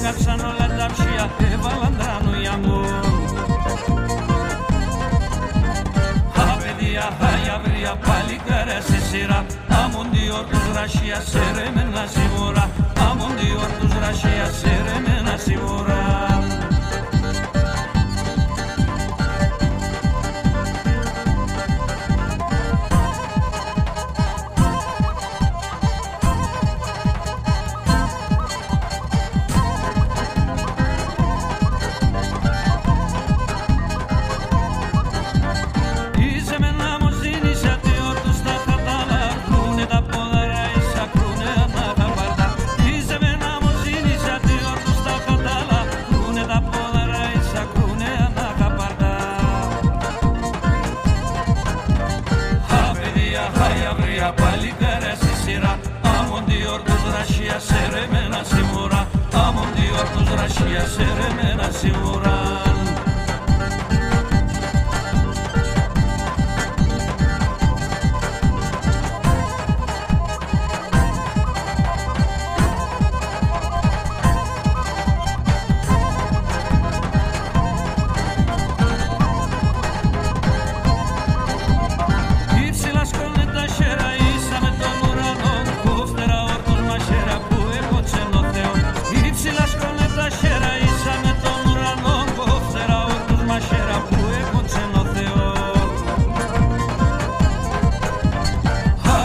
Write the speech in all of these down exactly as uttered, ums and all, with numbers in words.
κάψαν όλα τα ψία, έβαλαν τρανούια μου. Α, παιδιά, χάγια βρία, παλικάρια σε σειρά. Άμον τι όρτους ρασία, σε ρεμένα σίγουρα. Άμον τι όρτους ρασία, σε ρεμένα σίγουρα. Παλικάρια στη σειρά, άμον τι όρτους ρασία, σε ρεμένα σίγουρα. Άμον τι όρτους ρασία, σε ρεμένα σίγουρα.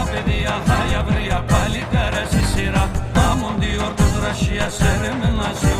Παλικάρια στη σειρά, άμον τι όρτους ρασία, σε ρεμένα σίγουρα.